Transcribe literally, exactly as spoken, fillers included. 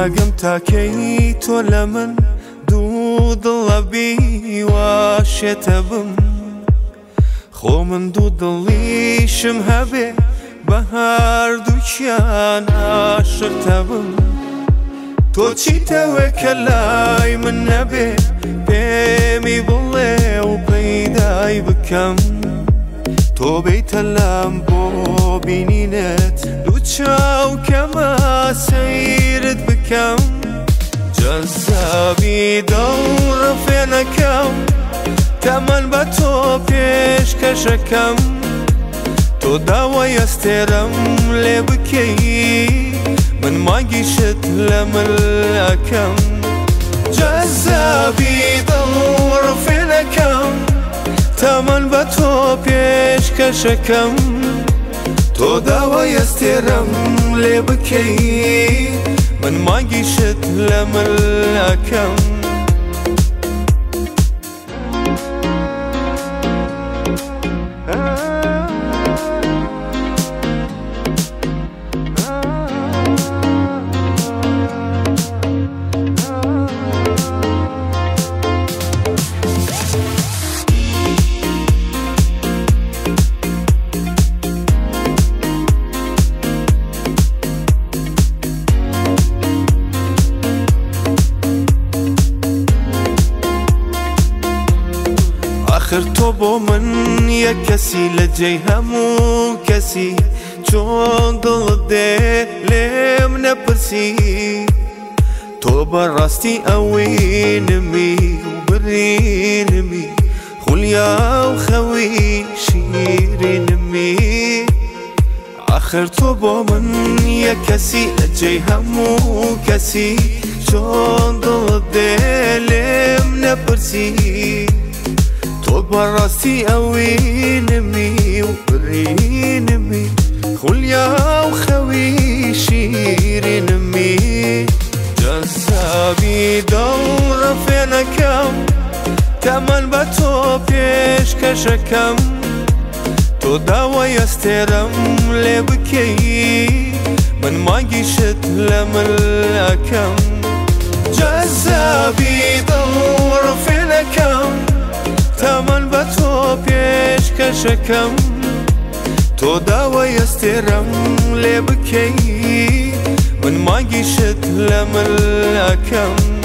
ناگەم تاکەی تۆ لە من دوو دڵە بیواشێتە بم خۆ من دوو دڵیشم هەبێ بە هەردووکیان عاشقتە بم تۆ چیتەوێ کە لای من نەبێ پێمی بڵێ و پەیدای بکەم تۆ بیتە لام بۆ بینینت دوو چاو کەمە سەیرت بکەم جەزابی دەوڕە فێنەکەم تەمەن بە تۆ پێشکەشەکەم تۆ داوای ئەستێرەم لێ بکەی من ماگیشت لە ملەکەم جەزابی دەوڕە فێنەکەم تەمەن بە تۆ پێشکەشەکەم تۆ داوای ئەستێرەم لێ بکەی من ماگیشت لە ملەکەم آخر تۆ بۆ من یەک کەسی لە جێی هەموو کەسی چۆن دڵت دێ لێم نەپرسی تۆ بەڕاستی ئەوینمی و برینمی خولیا و خەوی شیرینمی آخر تۆ بۆ من یەک کەسی لە جێی هەموو کەسی چۆن دڵت دێ لێم نەپرسی تۆ بەڕاستی ئەوینمی و برینمی خولیا و خەوی شیرینمی جەزابی دەوڕە فێنەکەم تەمەن بە تۆ پێشکەشەکەم تۆ داوای ئەستێرەم لێ بکەی من ماگیشت لە ملەکەم جەزابی دەوڕە فێنەکەم تەمەن بە تۆ پێشکەشەکەم تۆ داوای ئەستێرەم لێ بکەی من ماگیشت لە ملەکەم